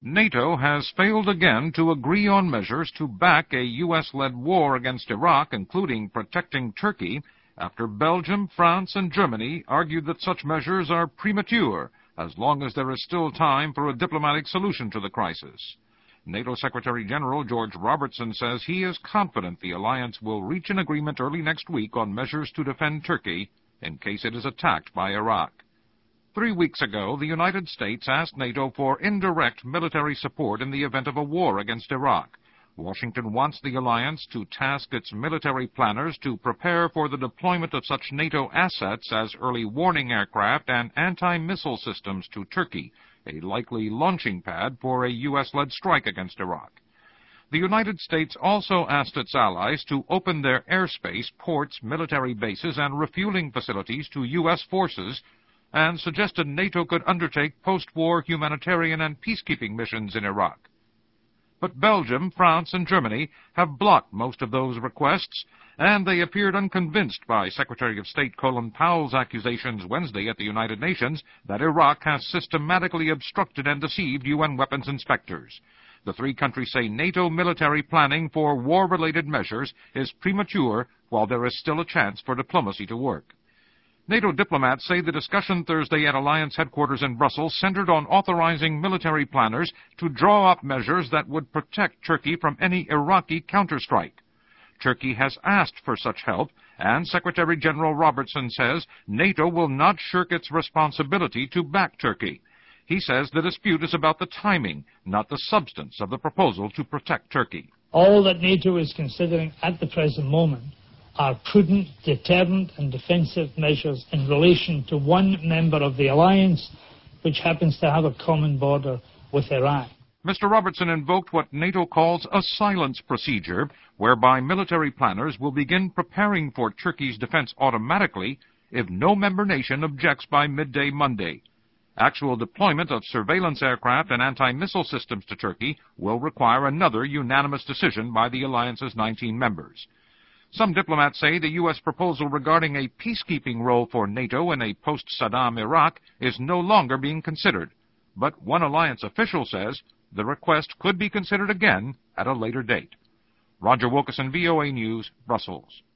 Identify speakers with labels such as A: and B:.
A: NATO has failed again to agree on measures to back a U.S.-led war against Iraq, including protecting Turkey, after Belgium, France, and Germany argued that such measures are premature, as long as there is still time for a diplomatic solution to the crisis. NATO Secretary General George Robertson says he is confident the alliance will reach an agreement early next week on measures to defend Turkey in case it is attacked by Iraq. 3 weeks ago, the United States asked NATO for indirect military support in the event of a war against Iraq. Washington wants the alliance to task its military planners to prepare for the deployment of such NATO assets as early warning aircraft and anti-missile systems to Turkey, a likely launching pad for a U.S.-led strike against Iraq. The United States also asked its allies to open their airspace, ports, military bases, and refueling facilities to U.S. forces, and suggested NATO could undertake post-war humanitarian and peacekeeping missions in Iraq. But Belgium, France, and Germany have blocked most of those requests, and they appeared unconvinced by Secretary of State Colin Powell's accusations Wednesday at the United Nations that Iraq has systematically obstructed and deceived UN weapons inspectors. The three countries say NATO military planning for war-related measures is premature, while there is still a chance for diplomacy to work. NATO diplomats say the discussion Thursday at Alliance headquarters in Brussels centered on authorizing military planners to draw up measures that would protect Turkey from any Iraqi counterstrike. Turkey has asked for such help, and Secretary General Robertson says NATO will not shirk its responsibility to back Turkey. He says the dispute is about the timing, not the substance of the proposal to protect Turkey.
B: All that NATO is considering at the present moment are prudent, deterrent and defensive measures in relation to one member of the alliance, which happens to have a common border with Iraq.
A: Mr. Robertson invoked what NATO calls a silence procedure, whereby military planners will begin preparing for Turkey's defense automatically if no member nation objects by midday Monday. Actual deployment of surveillance aircraft and anti-missile systems to Turkey will require another unanimous decision by the alliance's 19 members. Some diplomats say the U.S. proposal regarding a peacekeeping role for NATO in a post-Saddam Iraq is no longer being considered. But one alliance official says the request could be considered again at a later date. Roger Wilkerson, VOA News, Brussels.